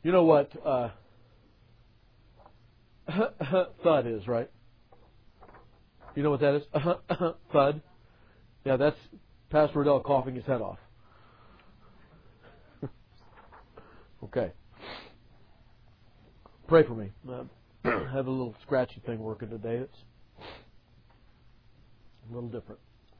You know what thud is, right? You know what that is? Thud. Yeah, that's Pastor Riddell coughing his head off. Okay. Pray for me. I have a little scratchy thing working today. It's a little different.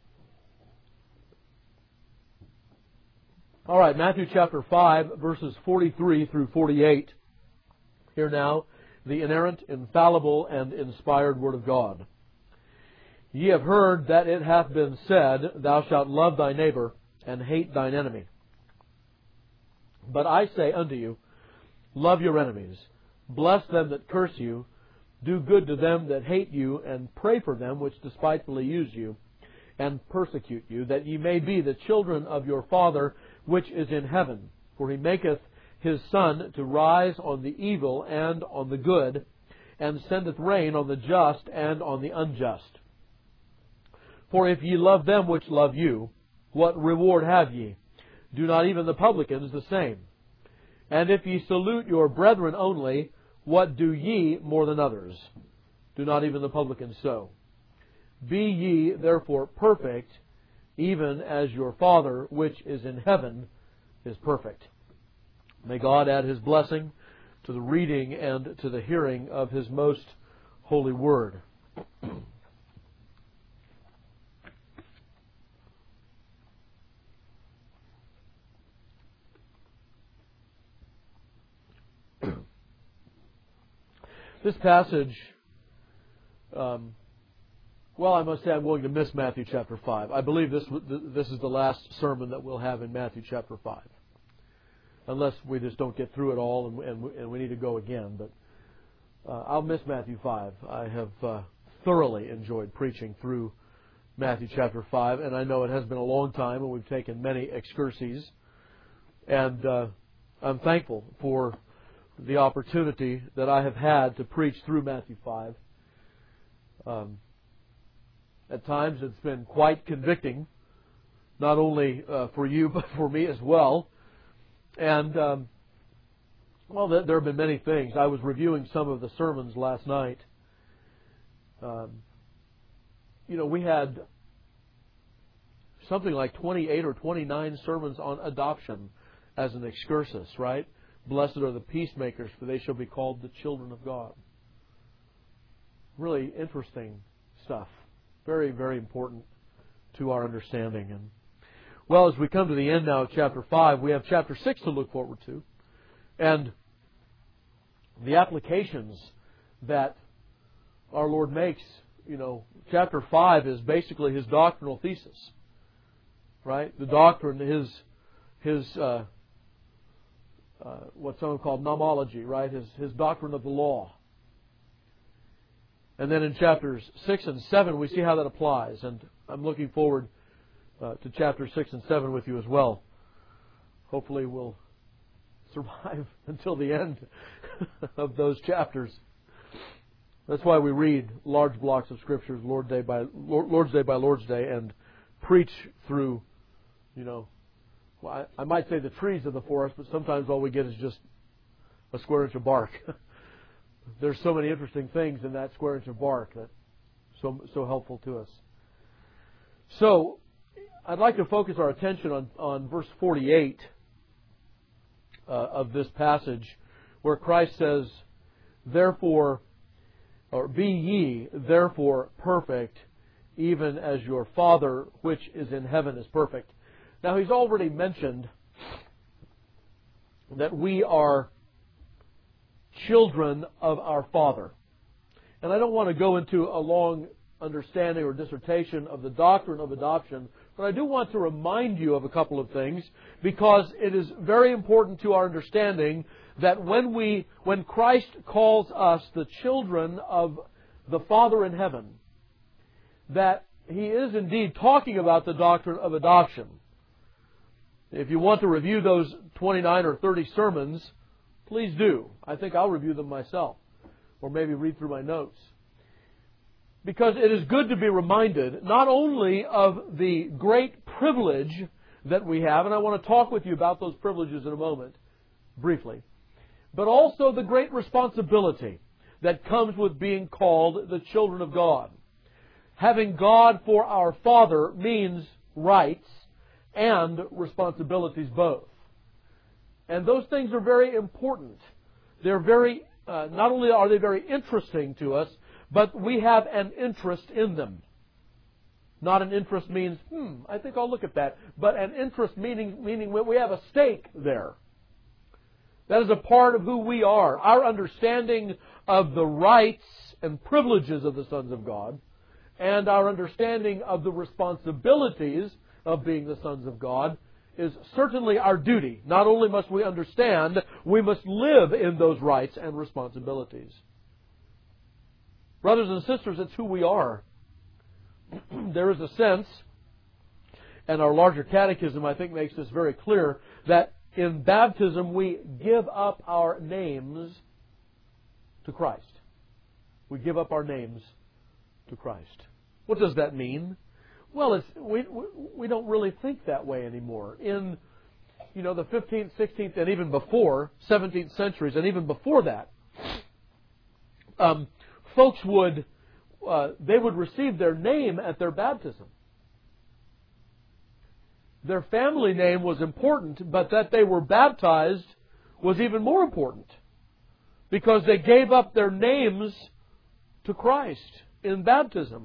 All right, Matthew chapter 5, verses 43 through 48. Here now, the inerrant, infallible, and inspired Word of God. Ye have heard that it hath been said, Thou shalt love thy neighbor, and hate thine enemy. But I say unto you, love your enemies, bless them that curse you, do good to them that hate you, and pray for them which despitefully use you, and persecute you, that ye may be the children of your Father which is in heaven. For He maketh His sun to rise on the evil and on the good, and sendeth rain on the just and on the unjust. For if ye love them which love you, what reward have ye? Do not even the publicans the same? And if ye salute your brethren only, what do ye more than others? Do not even the publicans so? Be ye therefore perfect, even as your Father which is in heaven is perfect. May God add His blessing to the reading and to the hearing of His most holy word. This passage, I must say I'm going to miss Matthew chapter 5. I believe this is the last sermon that we'll have in Matthew chapter 5. Unless we just don't get through it all and we need to go again. But I'll miss Matthew 5. I have thoroughly enjoyed preaching through Matthew chapter 5. And I know it has been a long time and we've taken many excursions. And I'm thankful for the opportunity that I have had to preach through Matthew 5. At times it's been quite convicting, not only for you but for me as well. And, there have been many things. I was reviewing some of the sermons last night. We had something like 28 or 29 sermons on adoption as an excursus, right? Blessed are the peacemakers, for they shall be called the children of God. Really interesting stuff. Very, very important to our understanding. And as we come to the end now of chapter 5, we have chapter 6 to look forward to. And the applications that our Lord makes, chapter 5 is basically His doctrinal thesis. Right? The doctrine, His what some have called nomology, right? His doctrine of the law. And then in chapters 6 and 7, we see how that applies. And I'm looking forward to chapters 6 and 7 with you as well. Hopefully we'll survive until the end of those chapters. That's why we read large blocks of Scriptures Lord's Day by Lord's Day and preach through, I might say the trees of the forest, but sometimes all we get is just a square inch of bark. There's so many interesting things in that square inch of bark that so helpful to us. So, I'd like to focus our attention on verse 48 of this passage, where Christ says, "Therefore, or be ye therefore perfect, even as your Father which is in heaven is perfect." Now, He's already mentioned that we are children of our Father. And I don't want to go into a long understanding or dissertation of the doctrine of adoption, but I do want to remind you of a couple of things, because it is very important to our understanding that when Christ calls us the children of the Father in heaven, that He is indeed talking about the doctrine of adoption. If you want to review those 29 or 30 sermons, please do. I think I'll review them myself, or maybe read through my notes. Because it is good to be reminded not only of the great privilege that we have, and I want to talk with you about those privileges in a moment, briefly, but also the great responsibility that comes with being called the children of God. Having God for our Father means rights and responsibilities both. And those things are very important. They're very, not only are they very interesting to us, but we have an interest in them. Not an interest means, I think I'll look at that. But an interest meaning we have a stake there. That is a part of who we are. Our understanding of the rights and privileges of the sons of God and our understanding of the responsibilities of being the sons of God is certainly our duty. Not only must we understand, we must live in those rights and responsibilities. Brothers and sisters, it's who we are. There is a sense, and our larger catechism, I think, makes this very clear, that in baptism we give up our names to Christ. We give up our names to Christ. What does that mean? Well, we don't really think that way anymore. In the 15th, 16th, and even before, 17th centuries, and even before that, folks would receive their name at their baptism. Their family name was important, but that they were baptized was even more important, because they gave up their names to Christ in baptism.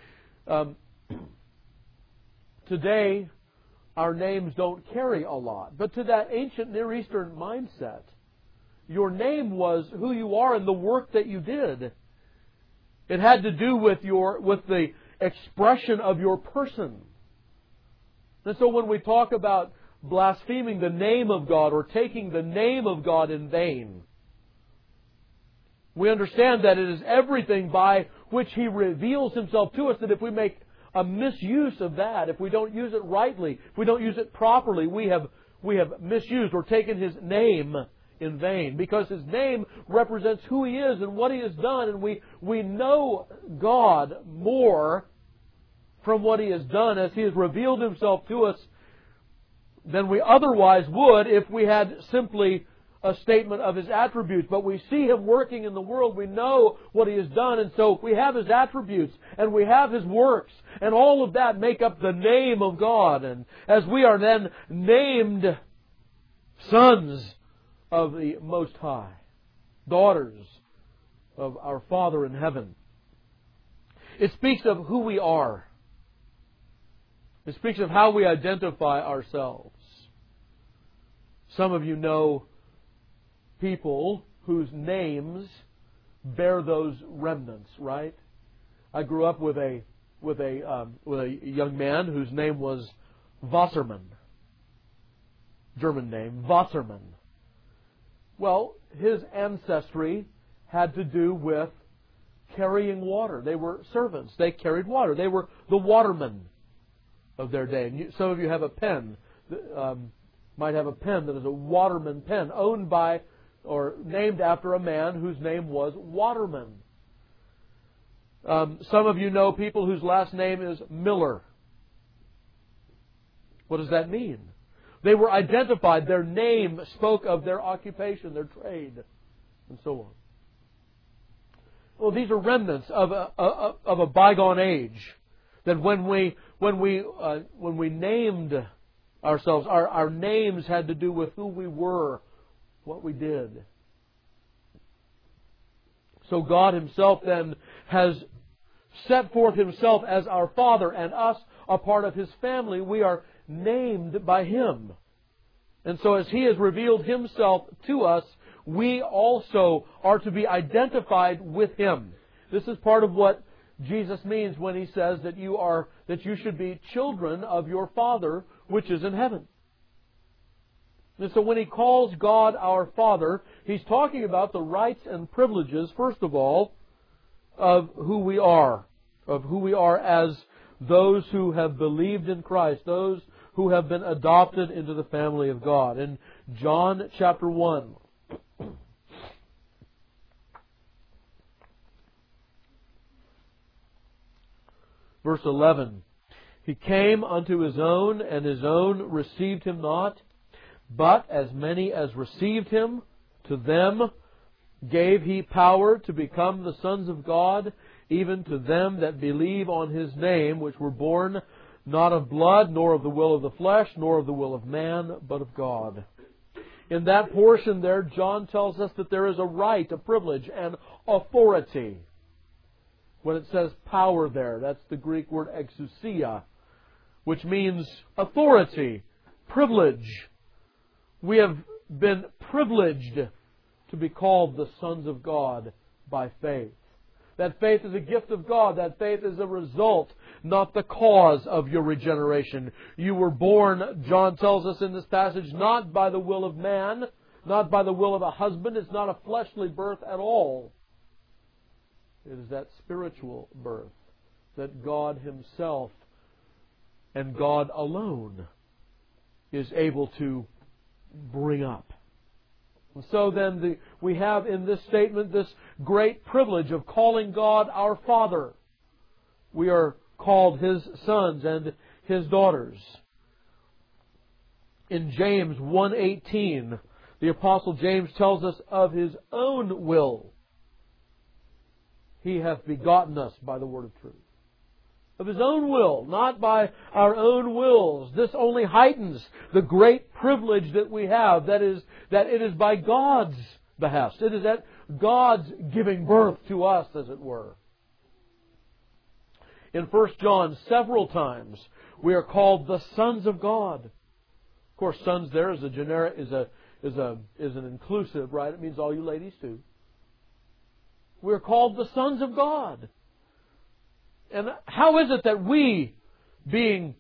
Today, our names don't carry a lot, but to that ancient Near Eastern mindset, your name was who you are and the work that you did. It had to do with the expression of your person. And so when we talk about blaspheming the name of God or taking the name of God in vain, we understand that it is everything by which He reveals Himself to us, that if we make a misuse of that, if we don't use it rightly, if we don't use it properly, we have misused or taken His name in vain, because His name represents who He is and what He has done, and we know God more from what He has done as He has revealed Himself to us than we otherwise would if we had simply a statement of His attributes. But we see Him working in the world, we know what He has done, and so we have His attributes and we have His works, and all of that make up the name of God. And as we are then named sons of the Most High, daughters of our Father in heaven, it speaks of who we are. It speaks of how we identify ourselves. Some of you know people whose names bear those remnants, right? I grew up with a young man whose name was Wassermann. German name, Wassermann. Well, his ancestry had to do with carrying water. They were servants. They carried water. They were the watermen of their day. And some of you have a pen, might have a pen that is a Waterman pen, owned by or named after a man whose name was Waterman. Some of you know people whose last name is Miller. What does that mean? They were identified. Their name spoke of their occupation, their trade, and so on. Well, these are remnants of a bygone age. That when we named ourselves, our names had to do with who we were, what we did. So God Himself then has set forth Himself as our Father, and us a part of His family. We are named by Him. And so as He has revealed Himself to us, we also are to be identified with Him. This is part of what Jesus means when He says that you should be children of your Father which is in heaven. And so when He calls God our Father, He's talking about the rights and privileges, first of all, of who we are as those who have believed in Christ, those who have been adopted into the family of God. In John chapter 1, verse 11, He came unto His own, and His own received Him not. But as many as received Him, To them gave He power to become the sons of God, even to them that believe on His name, which were born not of blood, nor of the will of the flesh, nor of the will of man, but of God. In that portion there, John tells us that there is a right, a privilege, and authority. When it says power there, that's the Greek word exousia, which means authority, privilege. We have been privileged to be called the sons of God by faith. That faith is a gift of God. That faith is a result, not the cause of your regeneration. You were born, John tells us in this passage, not by the will of man, not by the will of a husband. It's not a fleshly birth at all. It is that spiritual birth that God Himself and God alone is able to bring up. And so then we have in this statement this great privilege of calling God our Father. We are called His sons and His daughters. In James 1:18, the Apostle James tells us of His own will. He hath begotten us by the word of truth. Of His own will, not by our own wills. This only heightens the great privilege that we have, that it is by God's behest. It is at God's giving birth to us, as it were. In 1 John, several times, we are called the sons of God. Of course, sons there is a generic, is an inclusive, right? It means all you ladies too. We are called the sons of God. And how is it that we, being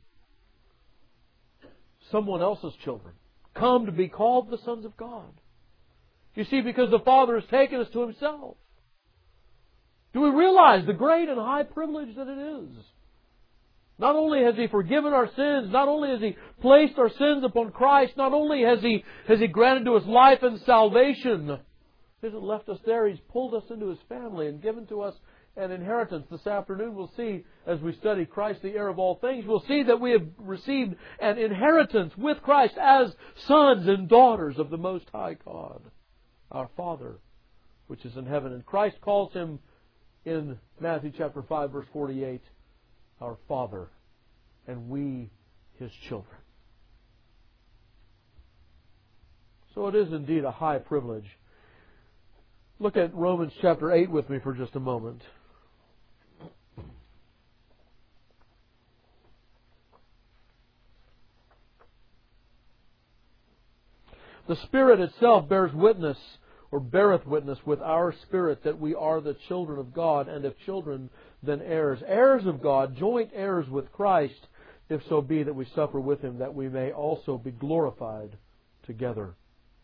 someone else's children, come to be called the sons of God? You see, because the Father has taken us to Himself. Do we realize the great and high privilege that it is? Not only has He forgiven our sins, not only has He placed our sins upon Christ, not only has He granted to us life and salvation, He hasn't left us there. He's pulled us into His family and given to us an inheritance. This afternoon we'll see, as we study Christ, the heir of all things, we'll see that we have received an inheritance with Christ as sons and daughters of the Most High God, our Father, which is in heaven. And Christ calls Him in Matthew chapter 5, verse 48, our Father, and we His children. So it is indeed a high privilege. Look at Romans chapter 8 with me for just a moment. The Spirit itself bears witness, or beareth witness with our spirit, that we are the children of God, and if children, then heirs. Heirs of God, joint heirs with Christ, if so be that we suffer with Him, that we may also be glorified together.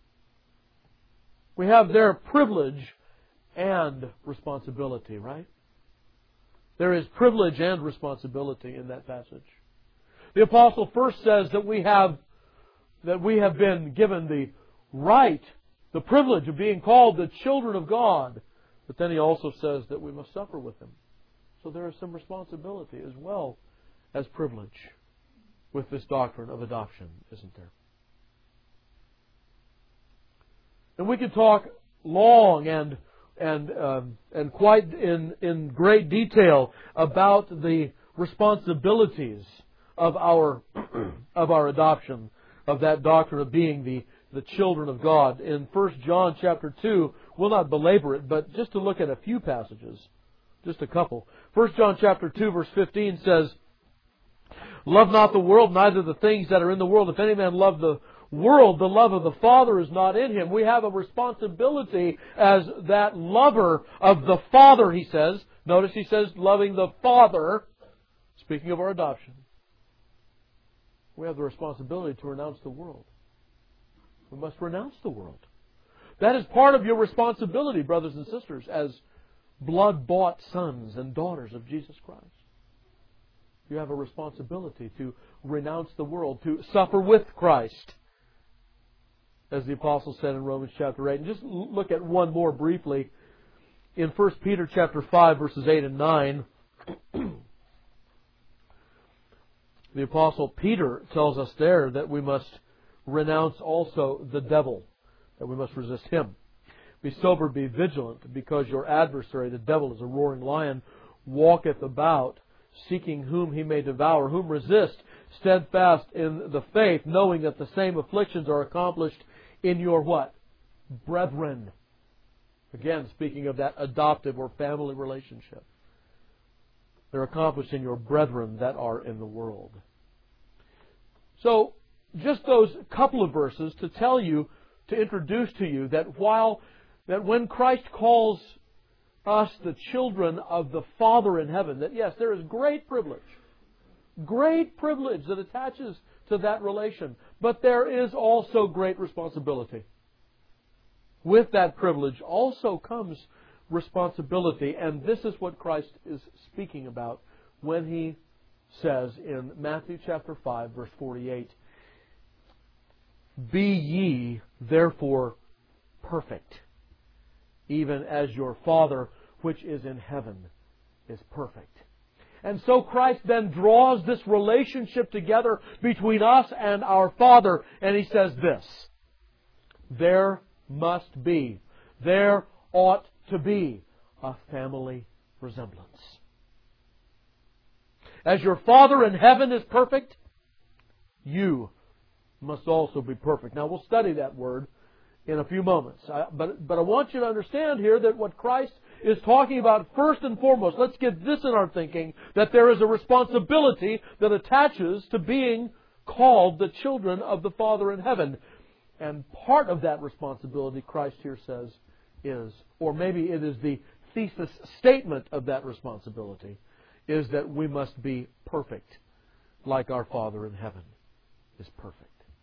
We have there privilege and responsibility, right? There is privilege and responsibility in that passage. The Apostle first says that we have been given the right, the privilege of being called the children of God. But then he also says that we must suffer with Him. So there is some responsibility as well as privilege with this doctrine of adoption, isn't there? And we could talk long and quite in great detail about the responsibilities of our adoption, of that doctrine of being the children of God. In 1 John chapter 2, we'll not belabor it, but just to look at a few passages, just a couple. 1 John chapter 2, verse 15 says, "Love not the world, neither the things that are in the world. If any man love the world, the love of the Father is not in him." We have a responsibility as that lover of the Father, he says. Notice he says, loving the Father, speaking of our adoption. We have the responsibility to renounce the world. We must renounce the world. That is part of your responsibility, brothers and sisters, as blood-bought sons and daughters of Jesus Christ. You have a responsibility to renounce the world, to suffer with Christ, as the Apostle said in Romans chapter 8. And just look at one more briefly. In 1 Peter chapter 5, verses 8 and 9, the Apostle Peter tells us there that we must renounce also the devil, that we must resist him. Be sober, be vigilant, because your adversary, the devil, is a roaring lion, walketh about, seeking whom he may devour. Whom resist, steadfast in the faith, knowing that the same afflictions are accomplished in your what? Brethren. Again, speaking of that adoptive or family relationship. They're accomplished in your brethren that are in the world. So, just those couple of verses to tell you, to introduce to you that when Christ calls us the children of the Father in heaven, that yes, there is great privilege that attaches to that relation, but there is also great responsibility. With that privilege also comes responsibility, and this is what Christ is speaking about when He says in Matthew chapter 5, verse 48, Be ye therefore perfect, even as your Father which is in heaven is perfect. And so Christ then draws this relationship together between us and our Father, and He says this, there ought to be a family resemblance. As your Father in heaven is perfect, you must also be perfect. Now we'll study that word in a few moments. But I want you to understand here that what Christ is talking about first and foremost, let's get this in our thinking, that there is a responsibility that attaches to being called the children of the Father in heaven. And part of that responsibility, Christ here says, is, or maybe it is the thesis statement of that responsibility, is that we must be perfect like our Father in heaven is perfect.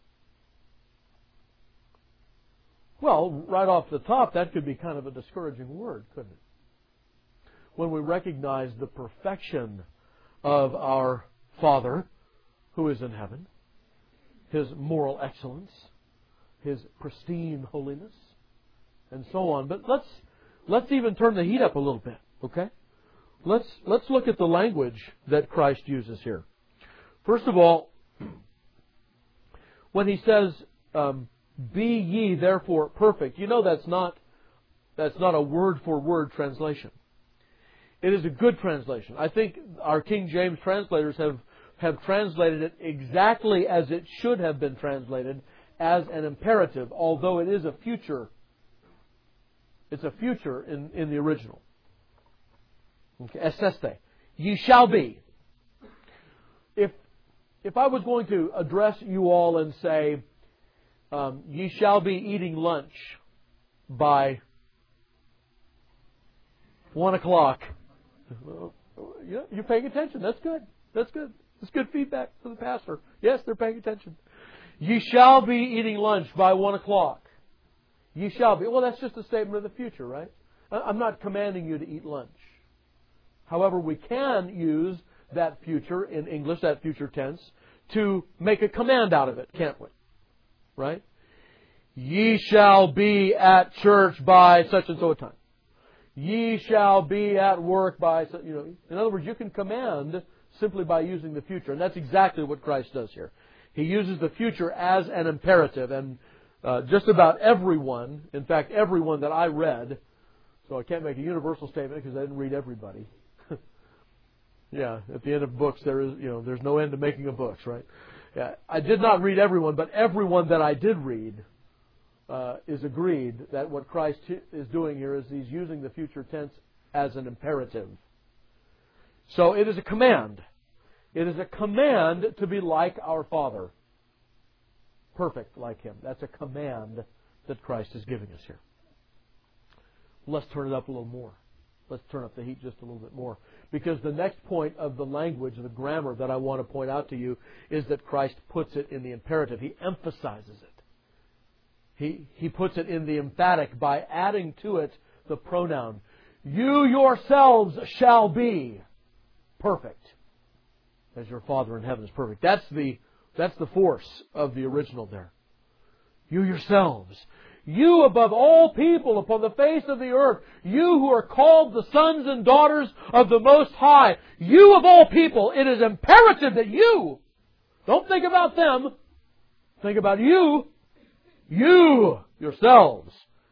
Well, right off the top, that could be kind of a discouraging word, couldn't it? When we recognize the perfection of our Father who is in heaven, His moral excellence, His pristine holiness, and so on. But let's even turn the heat up a little bit, okay? Let's look at the language that Christ uses here. First of all, when He says, be ye therefore perfect, you know that's not a word-for-word translation. It is a good translation. I think our King James translators have translated it exactly as it should have been translated, as an imperative, although it is a future. It's a future in the original. Okay, esseste. Ye shall be. If I was going to address you all and say, ye shall be eating lunch by 1 o'clock. You're paying attention. That's good. That's good. That's good feedback for the pastor. Yes, they're paying attention. Ye shall be eating lunch by 1 o'clock. Ye shall be. Well, that's just a statement of the future, right? I'm not commanding you to eat lunch. However, we can use that future in English, that future tense, to make a command out of it, can't we? Right? Ye shall be at church by such and so a time. Ye shall be at work by, in other words, you can command simply by using the future. And that's exactly what Christ does here. He uses the future as an imperative. And just about everyone, in fact, everyone that I read, so I can't make a universal statement because I didn't read everybody. Yeah, at the end of books there's no end to making of books, right? Yeah, I did not read everyone, but everyone that I did read is agreed that what Christ is doing here is He's using the future tense as an imperative. So it is a command. It is a command to be like our Father. Perfect like Him. That's a command that Christ is giving us here. Let's turn it up a little more. Let's turn up the heat just a little bit more. Because the next point of the language, the grammar that I want to point out to you is that Christ puts it in the imperative. He emphasizes it. He puts it in the emphatic by adding to it the pronoun. You yourselves shall be perfect as your Father in heaven is perfect. That's the force of the original there. You yourselves. You above all people upon the face of the earth. You who are called the sons and daughters of the Most High. You of all people. It is imperative that you, don't think about them, think about you. You yourselves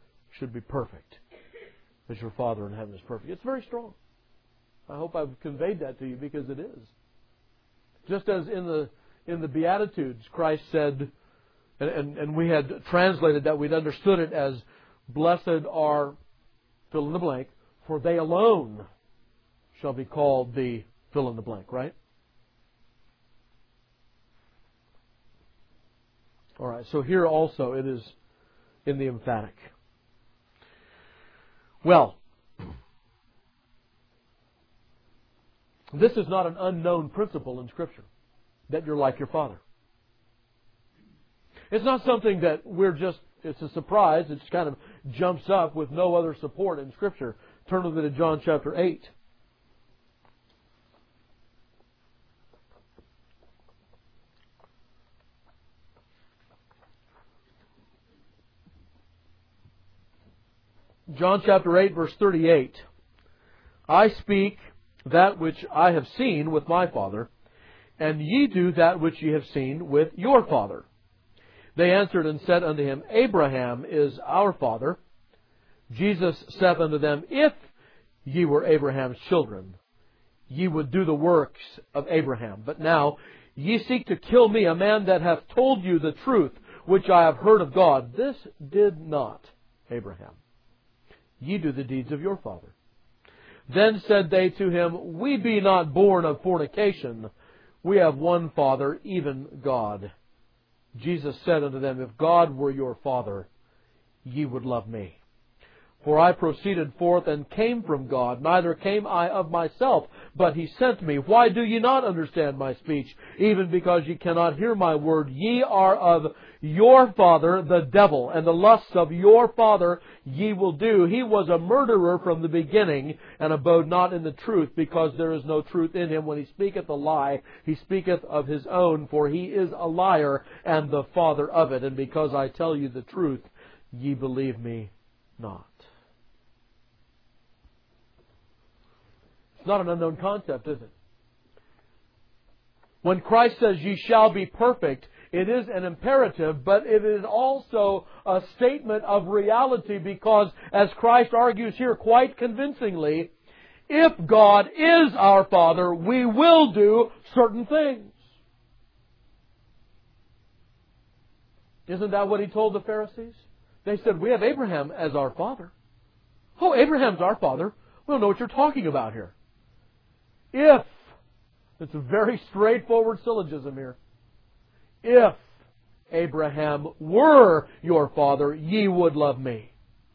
should be perfect, as your Father in heaven is perfect. It's very strong. I hope I've conveyed that to you, because it is. Just as in the Beatitudes, Christ said, and we had translated that, we'd understood it as, blessed are, fill in the blank, for they alone shall be called the fill in the blank, right? All right, so here also it is in the emphatic. Well, this is not an unknown principle in Scripture, that you're like your Father. It's not something that it's a surprise. It just kind of jumps up with no other support in Scripture. Turn with me to John chapter 8. John chapter 8, verse 38. I speak that which I have seen with my Father, and ye do that which ye have seen with your father. They answered and said unto him, Abraham is our father. Jesus saith unto them, If ye were Abraham's children, ye would do the works of Abraham. But now ye seek to kill me, a man that hath told you the truth, which I have heard of God. This did not Abraham. Ye do the deeds of your father. Then said they to him, We be not born of fornication. We have one Father, even God. Jesus said unto them, If God were your Father, ye would love me. For I proceeded forth and came from God, neither came I of myself, but He sent me. Why do ye not understand my speech? Even because ye cannot hear my word. Ye are of your father, the devil, and the lusts of your father ye will do. He was a murderer from the beginning, and abode not in the truth, because there is no truth in him. When he speaketh a lie, he speaketh of his own, for he is a liar, and the father of it. And because I tell you the truth, ye believe me not. It's not an unknown concept, is it? When Christ says, ye shall be perfect, it is an imperative, but it is also a statement of reality, because, as Christ argues here quite convincingly, if God is our Father, we will do certain things. Isn't that what He told the Pharisees? They said, we have Abraham as our father. Oh, Abraham's our father. We don't know what you're talking about here. If, it's a very straightforward syllogism here. If Abraham were your father, ye would love me.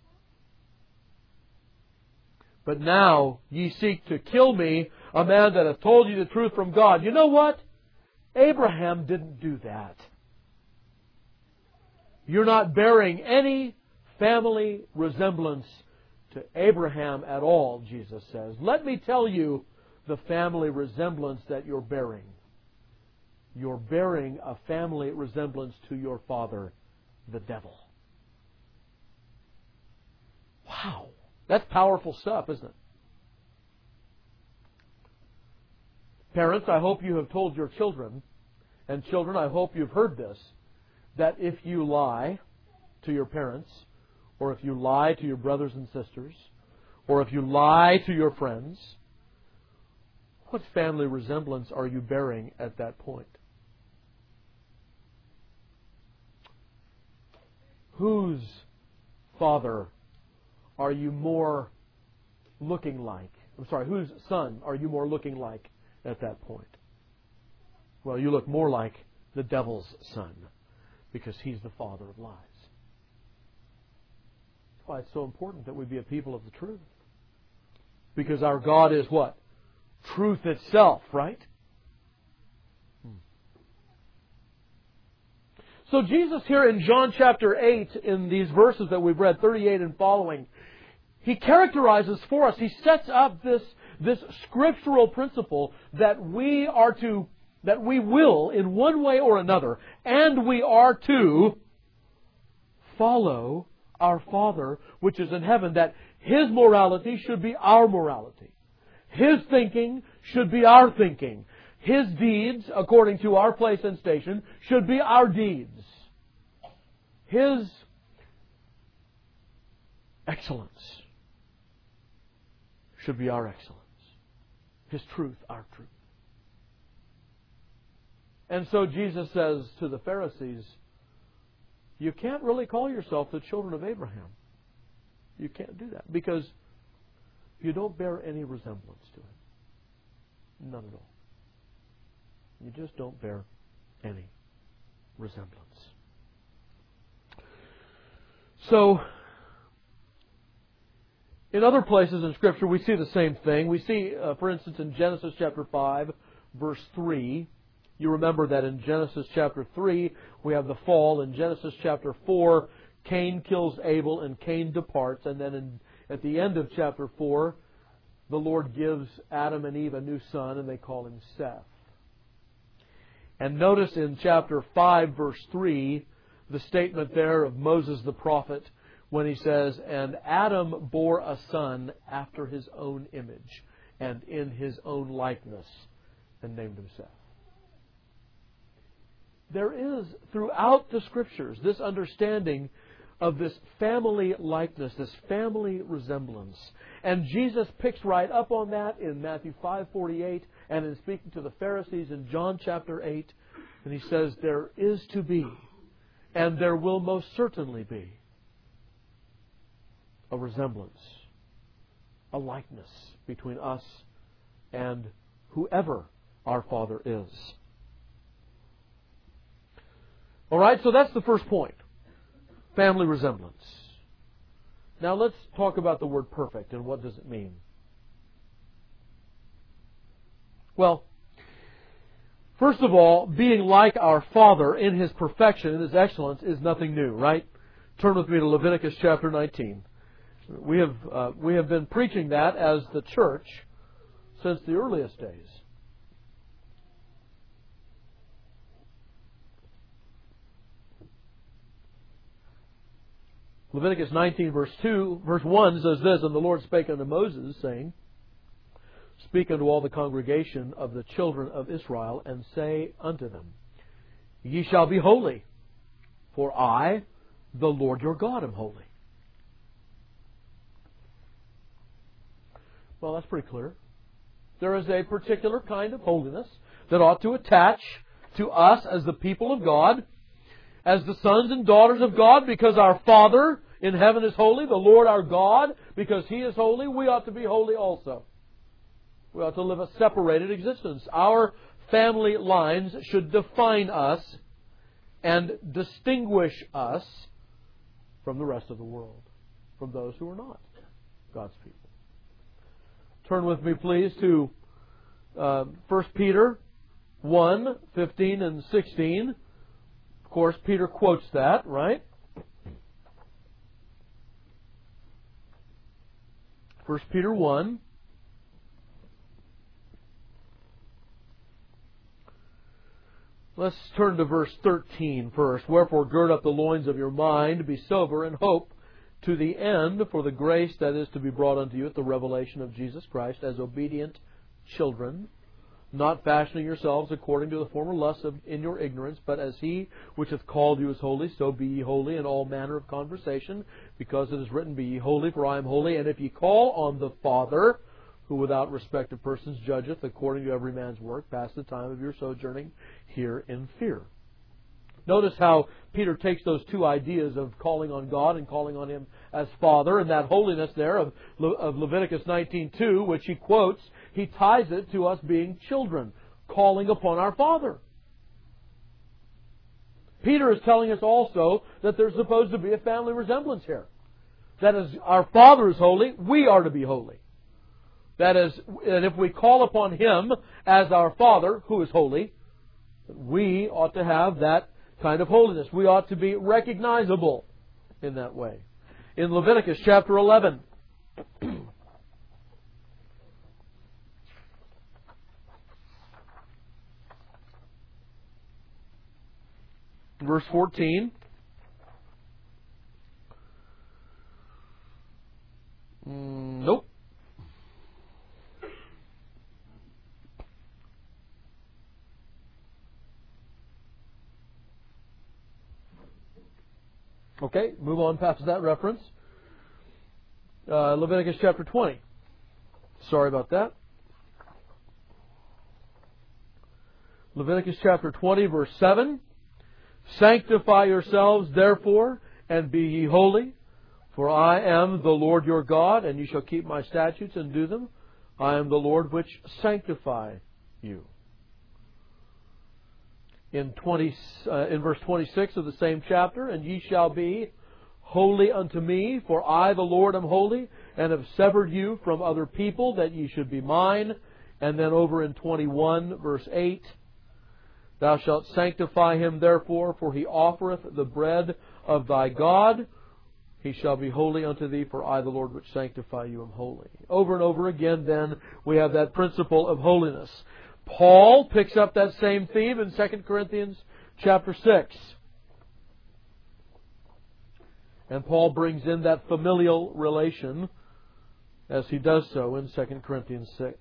But now ye seek to kill me, a man that hath told you the truth from God. You know what? Abraham didn't do that. You're not bearing any family resemblance to Abraham at all, Jesus says. Let me tell you the family resemblance that you're bearing. You're bearing a family resemblance to your father, the devil. Wow. That's powerful stuff, isn't it? Parents, I hope you have told your children, and children, I hope you've heard this, that if you lie to your parents, or if you lie to your brothers and sisters, or if you lie to your friends, what family resemblance are you bearing at that point? Whose father are you more looking like? Whose son are you more looking like at that point? Well, you look more like the devil's son, because he's the father of lies. That's why it's so important that we be a people of the truth. Because our God is what? Truth itself, right? So Jesus here in John chapter 8, in these verses that we've read, 38 and following, He characterizes for us, He sets up this scriptural principle that we will, in one way or another, and we are to follow our Father which is in heaven, that His morality should be our morality. His thinking should be our thinking. His deeds, according to our place and station, should be our deeds. His excellence should be our excellence. His truth, our truth. And so Jesus says to the Pharisees, you can't really call yourself the children of Abraham. You can't do that because you don't bear any resemblance to him. None at all. You just don't bear any resemblance. So, in other places in Scripture, we see the same thing. We see, for instance, in Genesis chapter 5, verse 3, you remember that in Genesis chapter 3, we have the fall. In Genesis chapter 4, Cain kills Abel and Cain departs. And then at the end of chapter 4, the Lord gives Adam and Eve a new son, and they call him Seth. And notice in chapter 5, verse 3, the statement there of Moses the prophet, when he says, and Adam bore a son after his own image and in his own likeness, and named him Seth. There is, throughout the Scriptures, this understanding of this family likeness, this family resemblance. And Jesus picks right up on that in Matthew 5:48 and in speaking to the Pharisees in John chapter 8. And he says, there is to be, and there will most certainly be, a resemblance, a likeness between us and whoever our Father is. All right, so that's the first point. Family resemblance. Now let's talk about the word perfect and what does it mean. Well, first of all, being like our Father in His perfection, in His excellence, is nothing new, right? Turn with me to Leviticus chapter 19. We have been preaching that as the church since the earliest days. Leviticus 19 verse 1 says this, and the Lord spake unto Moses, saying, speak unto all the congregation of the children of Israel, and say unto them, ye shall be holy, for I, the Lord your God, am holy. Well, that's pretty clear. There is a particular kind of holiness that ought to attach to us as the people of God, as the sons and daughters of God, because our Father in heaven is holy, the Lord our God, because He is holy, we ought to be holy also. We ought to live a separated existence. Our family lines should define us and distinguish us from the rest of the world, from those who are not God's people. Turn with me, please, to 1 Peter 1, 15 and 16. Of course, Peter quotes that, right? 1 Peter 1. Let's turn to verse 13 first. Wherefore gird up the loins of your mind, be sober, and hope to the end for the grace that is to be brought unto you at the revelation of Jesus Christ, as obedient children, not fashioning yourselves according to the former lusts in your ignorance, but as He which hath called you is holy, so be ye holy in all manner of conversation, because it is written, be ye holy, for I am holy. And if ye call on the Father, who without respect of persons judgeth according to every man's work, pass the time of your sojourning here in fear. Notice how Peter takes those two ideas of calling on God and calling on Him as Father, and that holiness there of Leviticus 19:2, which he quotes, he ties it to us being children, calling upon our Father. Peter is telling us also that there's supposed to be a family resemblance here. That as our Father is holy, we are to be holy. That is, and if we call upon Him as our Father, who is holy, we ought to have that kind of holiness. We ought to be recognizable in that way. In Leviticus chapter 11, verse 14. Nope. Okay, move on past that reference. Leviticus chapter 20. Sorry about that. Leviticus chapter 20, verse 7. Sanctify yourselves, therefore, and be ye holy, for I am the Lord your God, and you shall keep my statutes and do them. I am the Lord which sanctify you. In verse 26 of the same chapter, and ye shall be holy unto me, for I, the Lord, am holy, and have severed you from other people, that ye should be mine. And then over in 21, verse 8, thou shalt sanctify him therefore, for he offereth the bread of thy God. He shall be holy unto thee, for I, the Lord, which sanctify you, am holy. Over and over again, then, we have that principle of holiness. Paul picks up that same theme in 2 Corinthians chapter 6. And Paul brings in that familial relation as he does so in 2 Corinthians 6.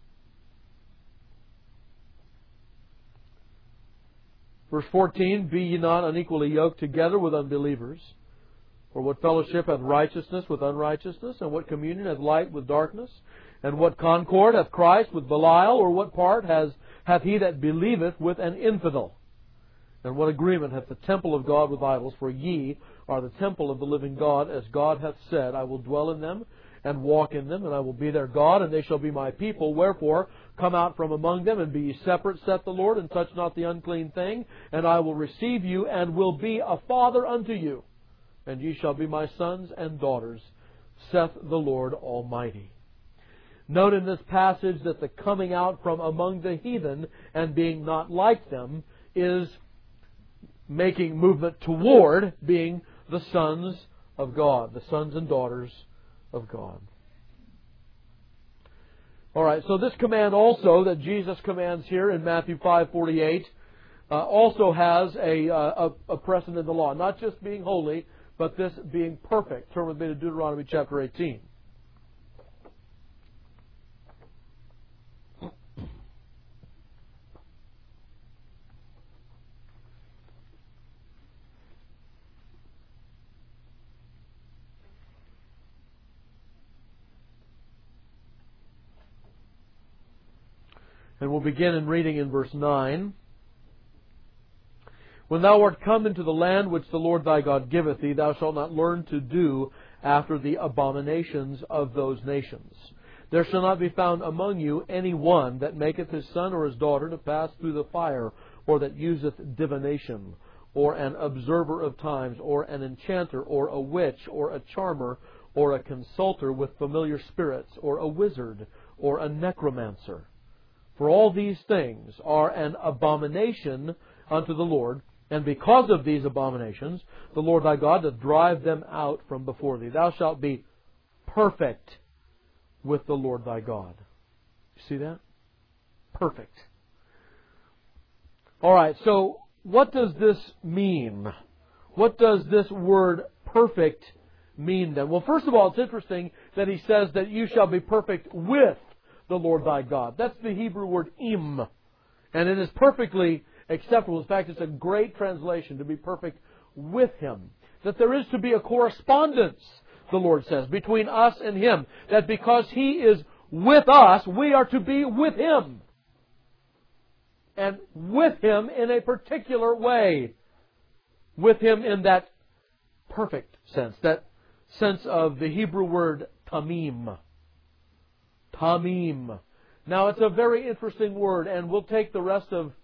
Verse 14, be ye not unequally yoked together with unbelievers. For what fellowship hath righteousness with unrighteousness? And what communion hath light with darkness? And what concord hath Christ with Belial? Or what part hath he that believeth with an infidel? And what agreement hath the temple of God with idols? For ye are the temple of the living God, as God hath said, I will dwell in them and walk in them, and I will be their God, and they shall be my people. Wherefore, come out from among them, and be ye separate, saith the Lord, and touch not the unclean thing, and I will receive you, and will be a father unto you, and ye shall be my sons and daughters, saith the Lord Almighty. Note in this passage that the coming out from among the heathen and being not like them is making movement toward being the sons of God, the sons and daughters of God. All right, so this command also that Jesus commands here in Matthew 5:48 also has a precedent in the law. Not just being holy, but this being perfect. Turn with me to Deuteronomy chapter 18. And we'll begin in reading in verse 9. When thou art come into the land which the Lord thy God giveth thee, thou shalt not learn to do after the abominations of those nations. There shall not be found among you any one that maketh his son or his daughter to pass through the fire, or that useth divination, or an observer of times, or an enchanter, or a witch, or a charmer, or a consulter with familiar spirits, or a wizard, or a necromancer. For all these things are an abomination unto the Lord, and because of these abominations, the Lord thy God doth drive them out from before thee. Thou shalt be perfect with the Lord thy God. You see that? Perfect. All right, so what does this mean? What does this word perfect mean then? Well, first of all, it's interesting that he says that you shall be perfect with the Lord thy God. That's the Hebrew word im. And it is perfectly acceptable. In fact, it's a great translation, to be perfect with Him. That there is to be a correspondence, the Lord says, between us and Him. That because He is with us, we are to be with Him. And with Him in a particular way. With Him in that perfect sense. That sense of the Hebrew word tamim. Tamim. Now, it's a very interesting word, and we'll take the rest of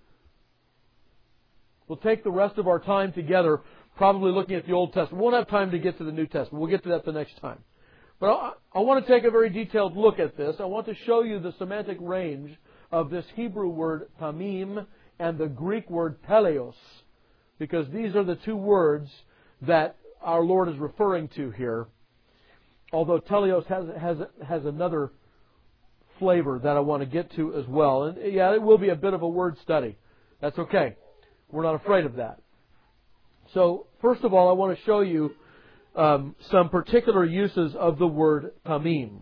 our time together, probably looking at the Old Testament. We won't have time to get to the New Testament. We'll get to that the next time. But I want to take a very detailed look at this. I want to show you the semantic range of this Hebrew word tamim and the Greek word teleos, because these are the two words that our Lord is referring to here. Although teleos has another flavor that I want to get to as well. And yeah, it will be a bit of a word study. That's okay. We're not afraid of that. So, first of all, I want to show you some particular uses of the word tamim.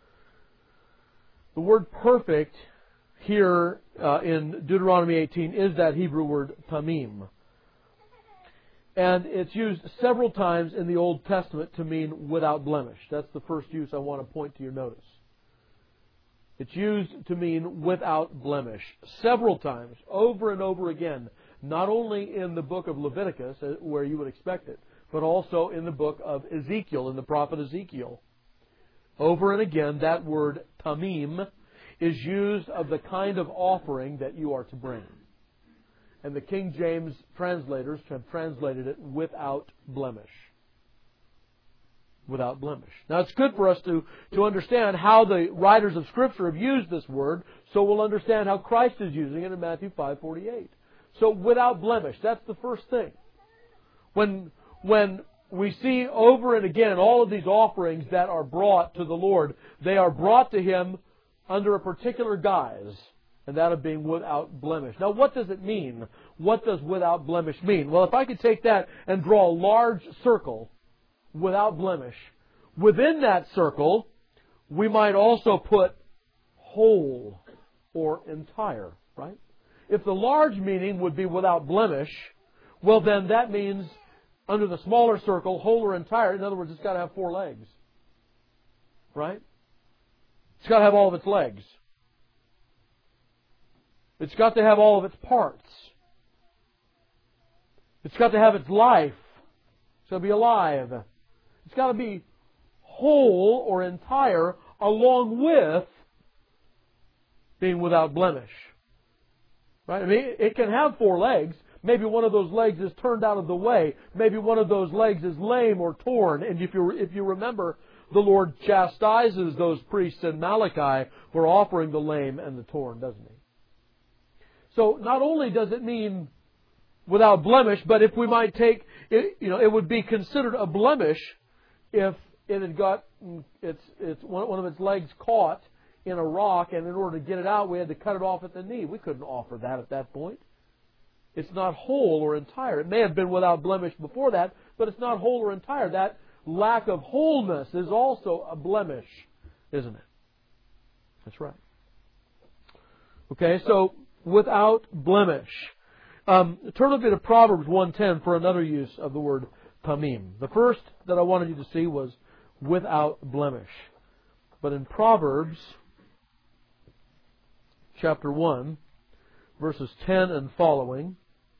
The word perfect here in Deuteronomy 18 is that Hebrew word tamim. And it's used several times in the Old Testament to mean without blemish. That's the first use I want to point to your notice. It's used to mean without blemish. Several times, over and over again. Not only in the book of Leviticus, where you would expect it, but also in the book of Ezekiel, in the prophet Ezekiel. Over and again, that word tamim is used of the kind of offering that you are to bring. And the King James translators have translated it without blemish. Without blemish. Now it's good for us to understand how the writers of Scripture have used this word, so we'll understand how Christ is using it in Matthew 5:48. So without blemish, that's the first thing. When we see over and again all of these offerings that are brought to the Lord, they are brought to Him under a particular guise, and that of being without blemish. Now what does it mean? What does without blemish mean? Well, if I could take that and draw a large circle, without blemish, within that circle, we might also put whole or entire, right? If the large meaning would be without blemish, well then that means under the smaller circle, whole or entire. In other words, it's got to have 4 legs. Right? It's got to have all of its legs. It's got to have all of its parts. It's got to have its life. It's got to be alive. It's got to be whole or entire along with being without blemish. Right? I mean, it can have 4 legs. Maybe one of those legs is turned out of the way. Maybe one of those legs is lame or torn. And if you remember, the Lord chastises those priests in Malachi for offering the lame and the torn, doesn't He? So not only does it mean without blemish, but if we might take it, it would be considered a blemish if it had got one of its legs caught in a rock, and in order to get it out, we had to cut it off at the knee. We couldn't offer that at that point. It's not whole or entire. It may have been without blemish before that, but it's not whole or entire. That lack of wholeness is also a blemish, isn't it? That's right. Okay, so without blemish. Turn a bit to Proverbs 1:10 for another use of the word tamim. The first that I wanted you to see was without blemish. But in Proverbs chapter 1, verses 10 and following,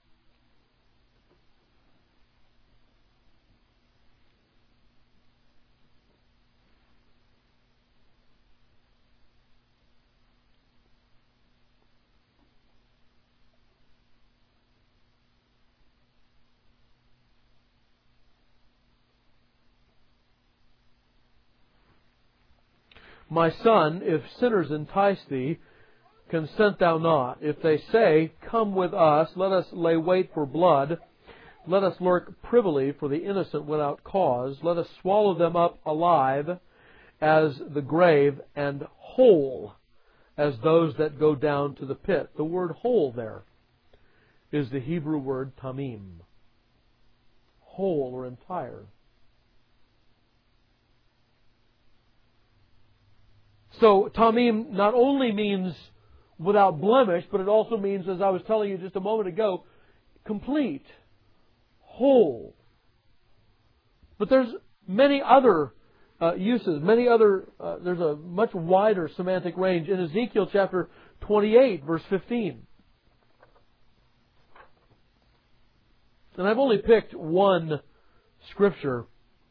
My son, if sinners entice thee, consent thou not. If they say, Come with us, let us lay wait for blood, let us lurk privily for the innocent without cause, let us swallow them up alive as the grave, and whole as those that go down to the pit. The word whole there is the Hebrew word tamim. Whole or entire. So tamim not only means without blemish, but it also means, as I was telling you just a moment ago, complete, whole. But there's many other uses, there's a much wider semantic range in Ezekiel chapter 28, verse 15. And I've only picked one scripture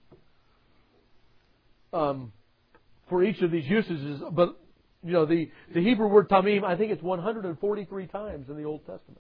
for each of these usages, but the Hebrew word tamim, I think it's 143 times in the Old Testament.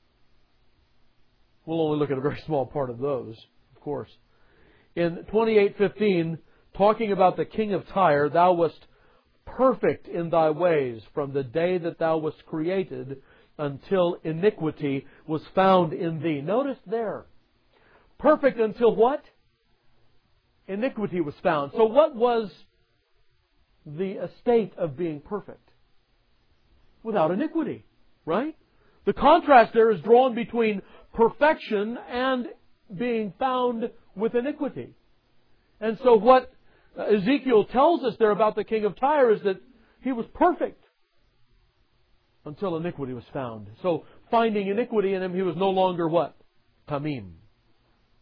We'll only look at a very small part of those, of course. In 28:15, talking about the king of Tyre, thou wast perfect in thy ways from the day that thou wast created until iniquity was found in thee. Notice there, perfect until what? Iniquity was found. So what was the estate of being perfect? Without iniquity, right? The contrast there is drawn between perfection and being found with iniquity. And so what Ezekiel tells us there about the king of Tyre is that he was perfect until iniquity was found. So finding iniquity in him, he was no longer what? Tamim.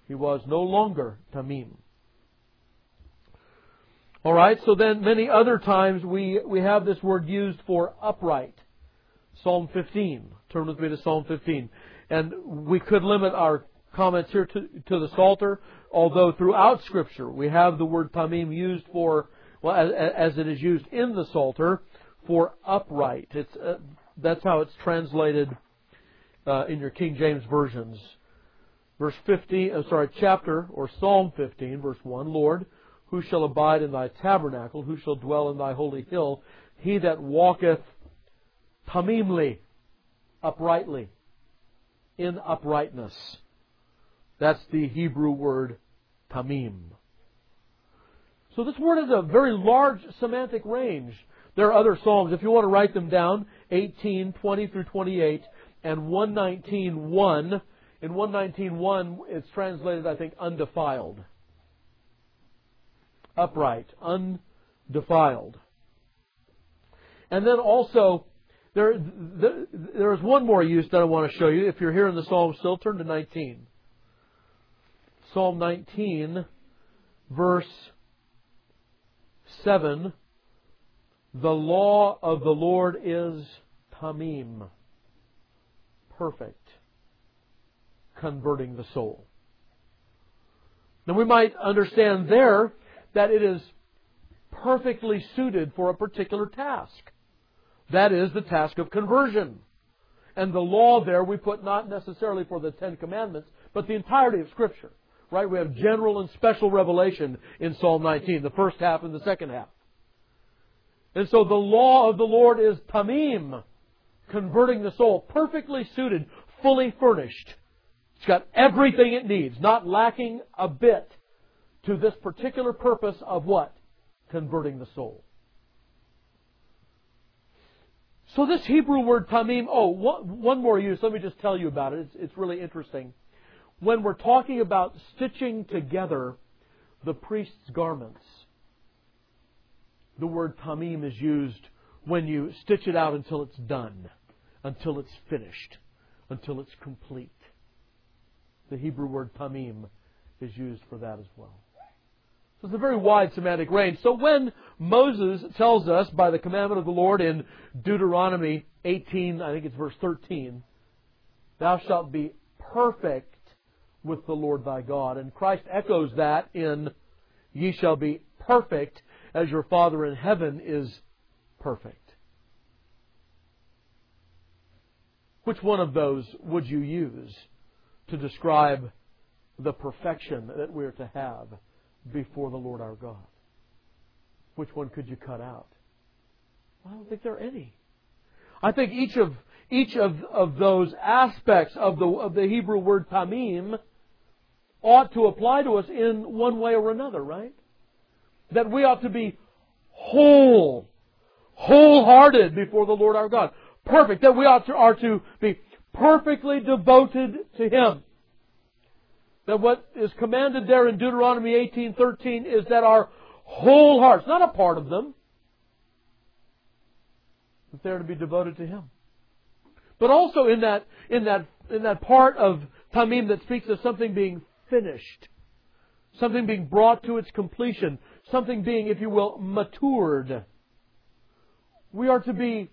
He was no longer tamim. All right, so then many other times we have this word used for upright. Psalm 15. Turn with me to Psalm 15. And we could limit our comments here to the Psalter, although throughout Scripture we have the word tamim used for, well, as it is used in the Psalter, for upright. That's how it's translated in your King James versions. Chapter or Psalm 15, verse 1. Lord, who shall abide in thy tabernacle? Who shall dwell in thy holy hill? He that walketh tamimly, uprightly, in uprightness. That's the Hebrew word tamim. So this word has a very large semantic range. There are other Psalms, if you want to write them down, 18, 20 through 28, and 119.1. In 119.1, it's translated, I think, undefiled. Upright, undefiled. And then also, there is one more use that I want to show you. If you're here in the Psalm still, turn to 19. Psalm 19, verse 7. The law of the Lord is tamim, perfect, converting the soul. Now we might understand there that it is perfectly suited for a particular task. That is the task of conversion. And the law there we put not necessarily for the Ten Commandments, but the entirety of Scripture. Right? We have general and special revelation in Psalm 19, the first half and the second half. And so the law of the Lord is tamim, converting the soul, perfectly suited, fully furnished. It's got everything it needs, not lacking a bit to this particular purpose of what? Converting the soul. So this Hebrew word tamim, one more use, let me just tell you about it. It's really interesting. When we're talking about stitching together the priest's garments, the word tamim is used when you stitch it out until it's done, until it's finished, until it's complete. The Hebrew word tamim is used for that as well. So it's a very wide semantic range. So when Moses tells us by the commandment of the Lord in Deuteronomy 18, I think it's verse 13, thou shalt be perfect with the Lord thy God. And Christ echoes that in, ye shall be perfect as your Father in heaven is perfect. Which one of those would you use to describe the perfection that we're to have before the Lord our God? Which one could you cut out? I don't think there are any. I think each of those aspects of the Hebrew word tamim ought to apply to us in one way or another, right? That we ought to be wholehearted before the Lord our God. Perfect. That we are to be perfectly devoted to Him. That what is commanded there in Deuteronomy 18:13 is that our whole hearts, not a part of them, that they're to be devoted to Him. But also in that part of tamim that speaks of something being finished, something being brought to its completion, something being, if you will, matured. We are to be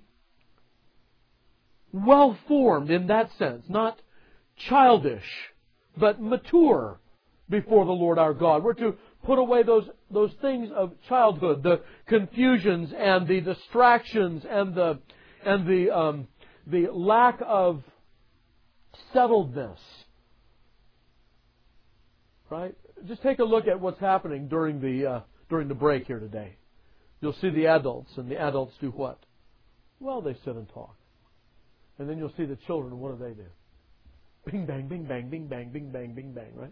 well-formed in that sense, not childish, but mature before the Lord our God. We're to put away those things of childhood, the confusions and the distractions and the lack of settledness. Right? Just take a look at what's happening during the break here today. You'll see the adults, and the adults do what? Well, they sit and talk. And then you'll see the children, and what do? Bing, bang, bing, bang, bing, bang, bing, bang, bing, bang, right?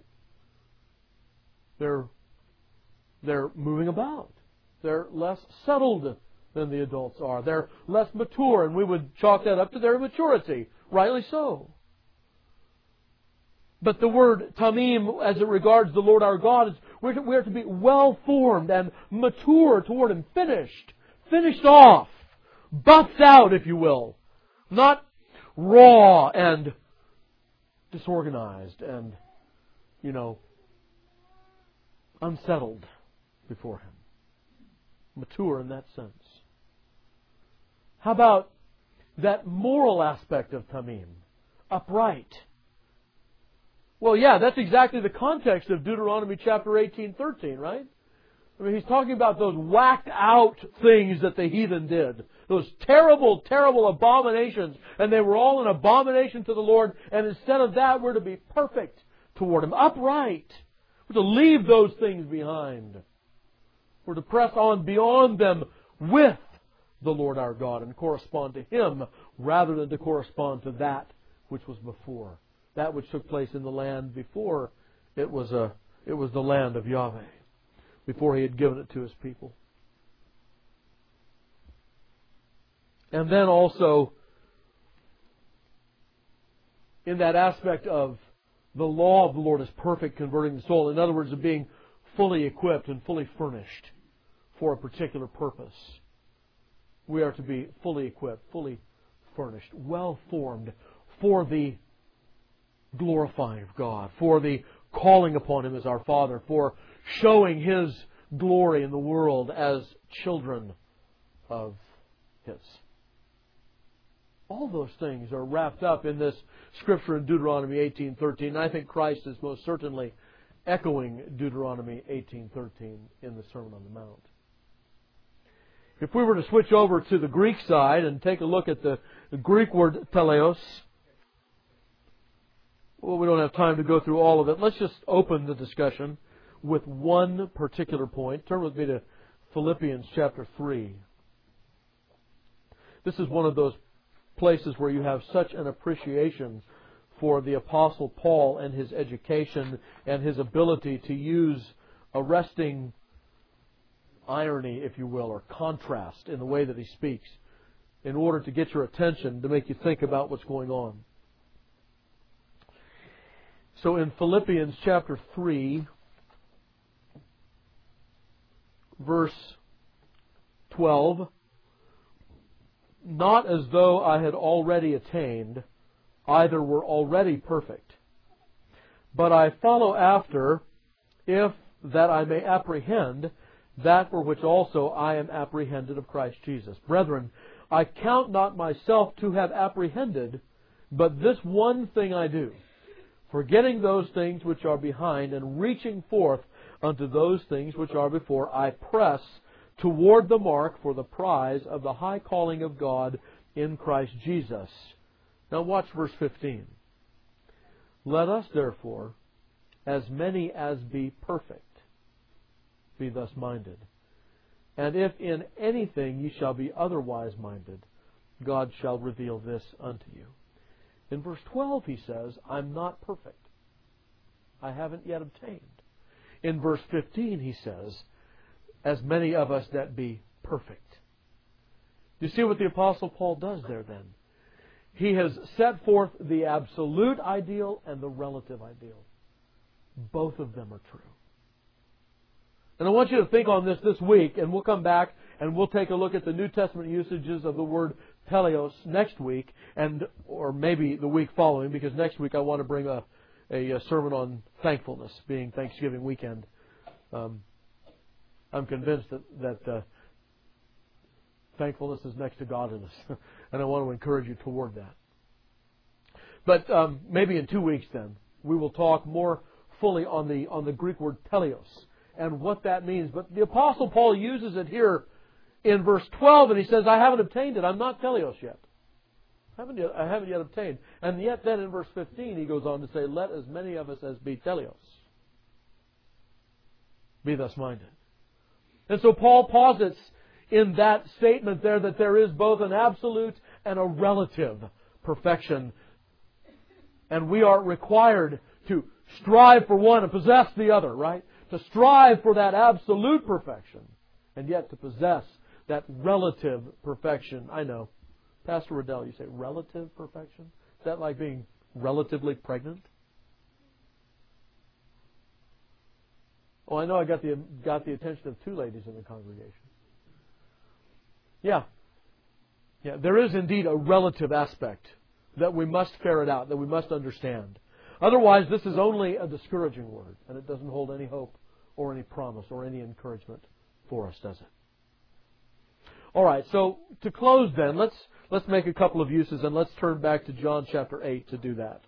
They're moving about. They're less settled than the adults are. They're less mature, and we would chalk that up to their immaturity. Rightly so. But the word tamim, as it regards the Lord our God, is we're to be well-formed and mature toward Him, finished off, buffed out, if you will. Not raw and disorganized and, unsettled before Him. Mature in that sense. How about that moral aspect of tamim? Upright. Well, yeah, that's exactly the context of Deuteronomy chapter 18:13, right? I mean, he's talking about those whacked out things that the heathen did. Those terrible, terrible abominations. And they were all an abomination to the Lord. And instead of that, we're to be perfect toward Him. Upright. We're to leave those things behind. We're to press on beyond them with the Lord our God and correspond to Him rather than to correspond to that which was before. That which took place in the land before it was the land of Yahweh, before He had given it to His people. And then also, in that aspect of the law of the Lord is perfect, converting the soul. In other words, of being fully equipped and fully furnished for a particular purpose. We are to be fully equipped, fully furnished, well formed for the glorifying of God, for the calling upon Him as our Father, for showing His glory in the world as children of His. All those things are wrapped up in this scripture in Deuteronomy 18:13. And I think Christ is most certainly echoing Deuteronomy 18:13 in the Sermon on the Mount. If we were to switch over to the Greek side and take a look at the Greek word teleos, well, we don't have time to go through all of it. Let's just open the discussion with one particular point. Turn with me to Philippians chapter 3. This is one of those places where you have such an appreciation for the Apostle Paul and his education and his ability to use arresting irony, if you will, or contrast in the way that he speaks in order to get your attention, to make you think about what's going on. So in Philippians chapter 3, verse 12, not as though I had already attained, either were already perfect, but I follow after, if that I may apprehend that for which also I am apprehended of Christ Jesus. Brethren, I count not myself to have apprehended, but this one thing I do, forgetting those things which are behind, and reaching forth unto those things which are before, I press toward the mark for the prize of the high calling of God in Christ Jesus. Now watch verse 15. Let us therefore, as many as be perfect, be thus minded. And if in anything ye shall be otherwise minded, God shall reveal this unto you. In verse 12 he says, I'm not perfect. I haven't yet obtained. In verse 15 he says, as many of us that be perfect. Do you see what the Apostle Paul does there then? He has set forth the absolute ideal and the relative ideal. Both of them are true. And I want you to think on this week, and we'll come back and we'll take a look at the New Testament usages of the word teleos next week, or maybe the week following, because next week I want to bring a sermon on thankfulness, being Thanksgiving weekend. I'm convinced that thankfulness is next to godliness, and I want to encourage you toward that. But maybe in 2 weeks then, we will talk more fully on the Greek word teleos and what that means. But the Apostle Paul uses it here in verse 12, and he says, I haven't obtained it. I'm not teleos yet. I haven't yet obtained. And yet then in verse 15 he goes on to say, let as many of us as be teleos be thus minded. And so Paul posits in that statement there that there is both an absolute and a relative perfection. And we are required to strive for one and possess the other, right? To strive for that absolute perfection and yet to possess that relative perfection. I know. Pastor Riddell, you say relative perfection? Is that like being relatively pregnant? Oh, I know I got the attention of 2 ladies in the congregation. Yeah, there is indeed a relative aspect that we must ferret out, that we must understand. Otherwise, this is only a discouraging word, and it doesn't hold any hope or any promise or any encouragement for us, does it? All right, so to close then, let's make a couple of uses, and let's turn back to John chapter 8 to do that.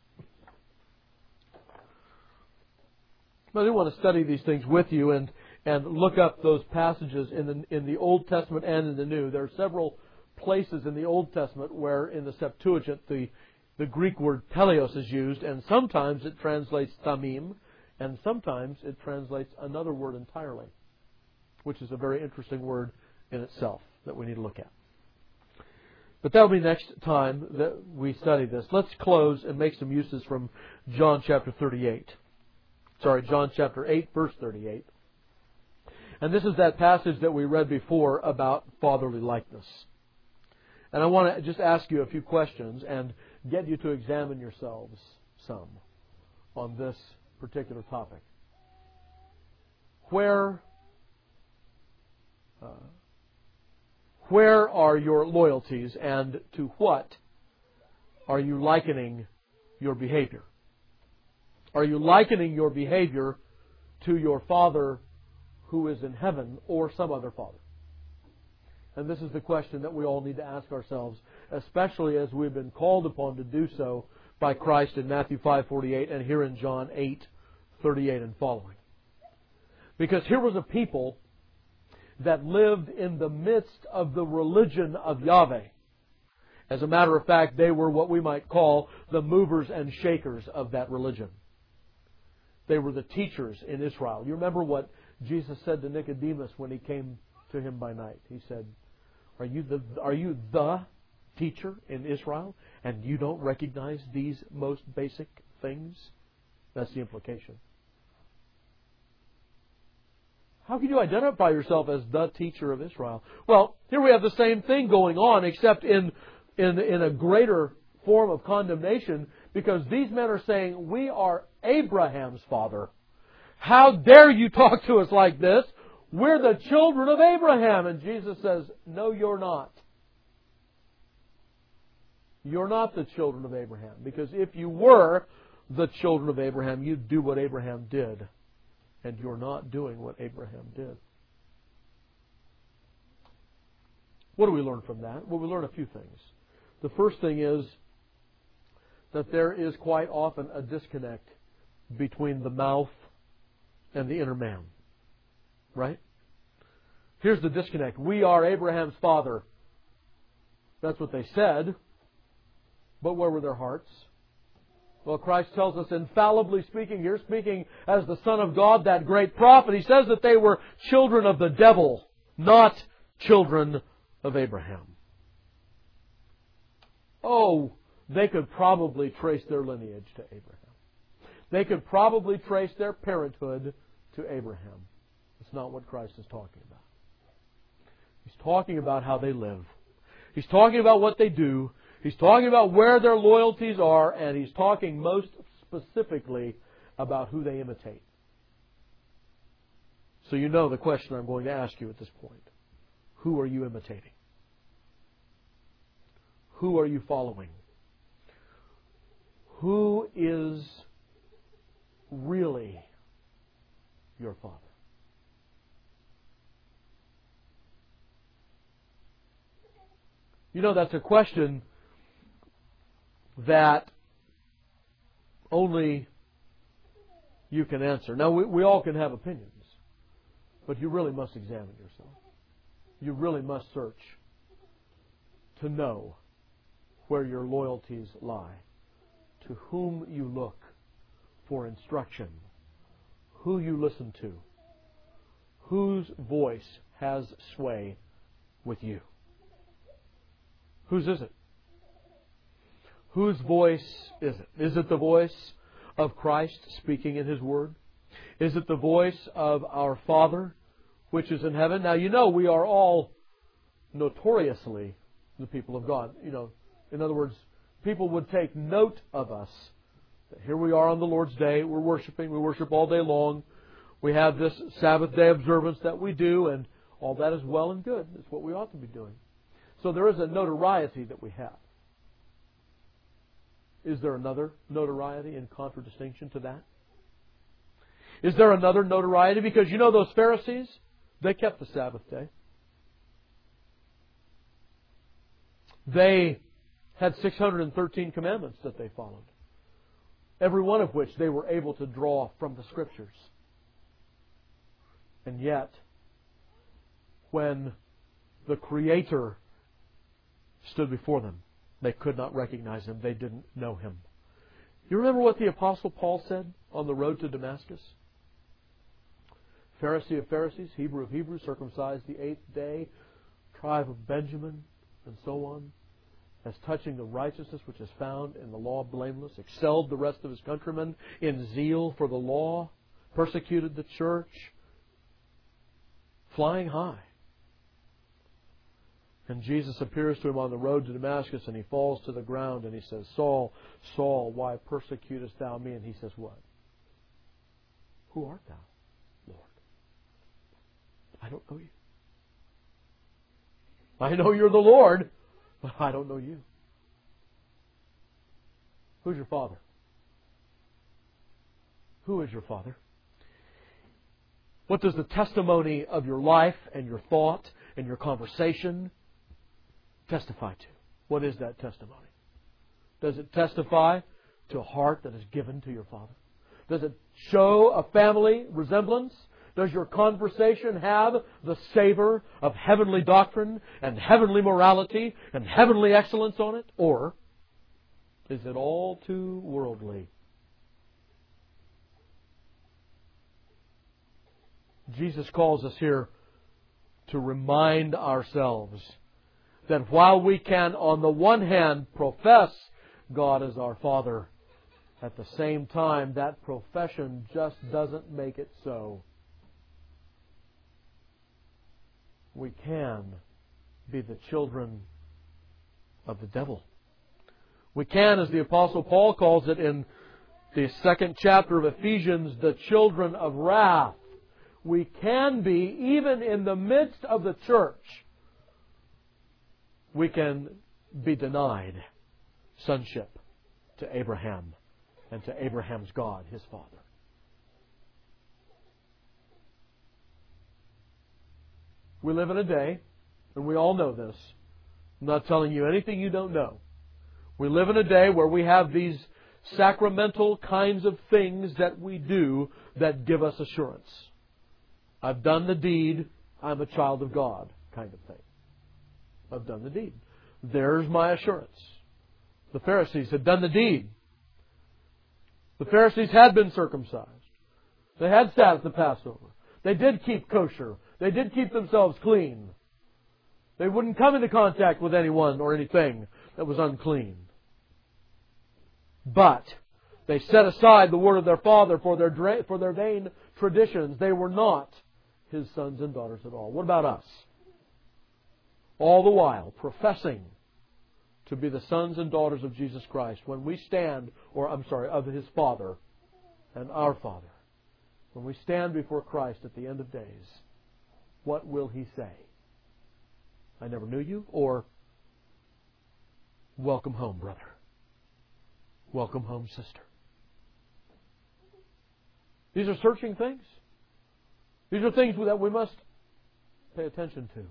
I do want to study these things with you and look up those passages in the Old Testament and in the New. There are several places in the Old Testament where in the Septuagint the Greek word teleos is used, and sometimes it translates tamim, and sometimes it translates another word entirely, which is a very interesting word in itself that we need to look at. But that'll be next time that we study this. Let's close and make some uses from John chapter 38. John chapter 8, verse 38. And this is that passage that we read before about fatherly likeness. And I want to just ask you a few questions and get you to examine yourselves some on this particular topic. Where are your loyalties, and to what are you likening your behavior? Are you likening your behavior to your Father who is in heaven or some other Father? And this is the question that we all need to ask ourselves, especially as we've been called upon to do so by Christ in Matthew 5:48 and here in John 8:38 and following. Because here was a people that lived in the midst of the religion of Yahweh. As a matter of fact, they were what we might call the movers and shakers of that religion. They were the teachers in Israel. You remember what Jesus said to Nicodemus when he came to him by night? He said, Are you the teacher in Israel, and you don't recognize these most basic things? That's the implication. How can you identify yourself as the teacher of Israel? Well, here we have the same thing going on, except in a greater form of condemnation, because these men are saying, we are Abraham's father. How dare you talk to us like this? We're the children of Abraham. And Jesus says, no, you're not. You're not the children of Abraham. Because if you were the children of Abraham, you'd do what Abraham did. And you're not doing what Abraham did. What do we learn from that? Well, we learn a few things. The first thing is that there is quite often a disconnect between the mouth and the inner man. Right? Here's the disconnect. We are Abraham's father. That's what they said. But where were their hearts? Well, Christ tells us, infallibly speaking, here speaking as the Son of God, that great prophet, He says that they were children of the devil, not children of Abraham. Oh, they could probably trace their lineage to Abraham. They could probably trace their parenthood to Abraham. It's not what Christ is talking about. He's talking about how they live. He's talking about what they do. He's talking about where their loyalties are, and He's talking most specifically about who they imitate. So you know the question I'm going to ask you at this point. Who are you imitating? Who are you following? Who is really your Father? You know, that's a question that only you can answer. Now, we all can have opinions, but you really must examine yourself. You really must search to know where your loyalties lie, to whom you look for instruction, who you listen to, whose voice has sway with you. Whose is it? Whose voice is it? Is it the voice of Christ speaking in His Word? Is it the voice of our Father which is in heaven? Now, you know we are all notoriously the people of God. You know, in other words, people would take note of us. Here we are on the Lord's Day. We're worshiping. We worship all day long. We have this Sabbath day observance that we do, and all that is well and good. It's what we ought to be doing. So there is a notoriety that we have. Is there another notoriety in contradistinction to that? Is there another notoriety? Because you know those Pharisees, they kept the Sabbath day. They had 613 commandments that they followed. Every one of which they were able to draw from the Scriptures. And yet, when the Creator stood before them, they could not recognize Him. They didn't know Him. You remember what the Apostle Paul said on the road to Damascus? Pharisee of Pharisees, Hebrew of Hebrews, circumcised the 8th day, tribe of Benjamin, and so on. As touching the righteousness which is found in the law blameless, excelled the rest of his countrymen in zeal for the law, persecuted the church, flying high. And Jesus appears to him on the road to Damascus, and he falls to the ground, and he says, Saul, Saul, why persecutest thou me? And he says, what? Who art thou, Lord? I don't know you. I know you're the Lord, but I don't know you. Who's your Father? Who is your Father? What does the testimony of your life and your thought and your conversation testify to? What is that testimony? Does it testify to a heart that is given to your Father? Does it show a family resemblance? Does your conversation have the savor of heavenly doctrine and heavenly morality and heavenly excellence on it? Or is it all too worldly? Jesus calls us here to remind ourselves that while we can, on the one hand, profess God as our Father, at the same time, that profession just doesn't make it so. We can be the children of the devil. We can, as the Apostle Paul calls it in the 2nd chapter of Ephesians, the children of wrath. We can be, even in the midst of the church, we can be denied sonship to Abraham and to Abraham's God, his father. We live in a day, and we all know this. I'm not telling you anything you don't know. We live in a day where we have these sacramental kinds of things that we do that give us assurance. I've done the deed, I'm a child of God, kind of thing. I've done the deed. There's my assurance. The Pharisees had done the deed. The Pharisees had been circumcised. They had sat at the Passover. They did keep kosher. They did keep themselves clean. They wouldn't come into contact with anyone or anything that was unclean. But they set aside the word of their father for their vain traditions. They were not His sons and daughters at all. What about us? All the while professing to be the sons and daughters of Jesus Christ, when we stand, of His Father and our Father, when we stand before Christ at the end of days, what will He say? I never knew you, or welcome home, brother. Welcome home, sister. These are searching things. These are things that we must pay attention to.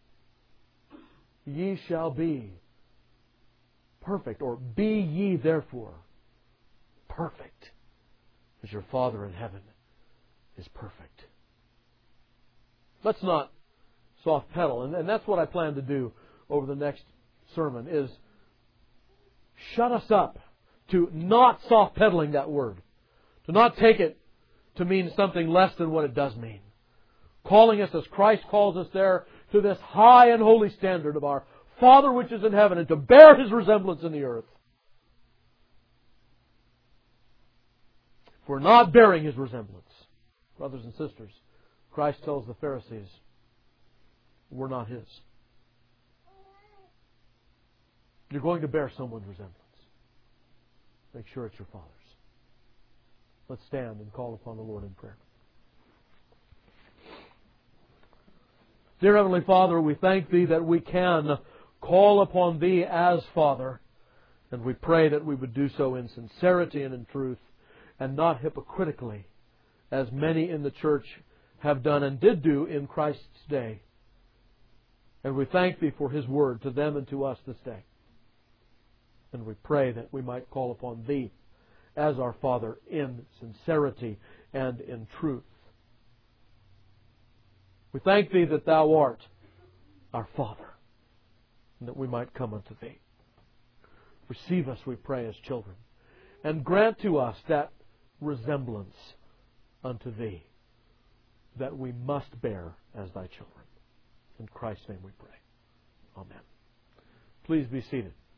Ye shall be perfect, or be ye therefore perfect, as your Father in heaven is perfect. Let's not soft pedal, and that's what I plan to do over the next sermon, is shut us up to not soft pedaling that word, to not take it to mean something less than what it does mean. Calling us, as Christ calls us there, to this high and holy standard of our Father which is in heaven, and to bear His resemblance in the earth. If we're not bearing His resemblance, brothers and sisters, Christ tells the Pharisees, we're not His. You're going to bear someone's resemblance. Make sure it's your Father's. Let's stand and call upon the Lord in prayer. Dear Heavenly Father, we thank Thee that we can call upon Thee as Father, and we pray that we would do so in sincerity and in truth, and not hypocritically, as many in the church have done and did do in Christ's day. And we thank Thee for His Word to them and to us this day. And we pray that we might call upon Thee as our Father in sincerity and in truth. We thank Thee that Thou art our Father, and that we might come unto Thee. Receive us, we pray, as children, and grant to us that resemblance unto Thee that we must bear as Thy children. In Christ's name we pray. Amen. Please be seated.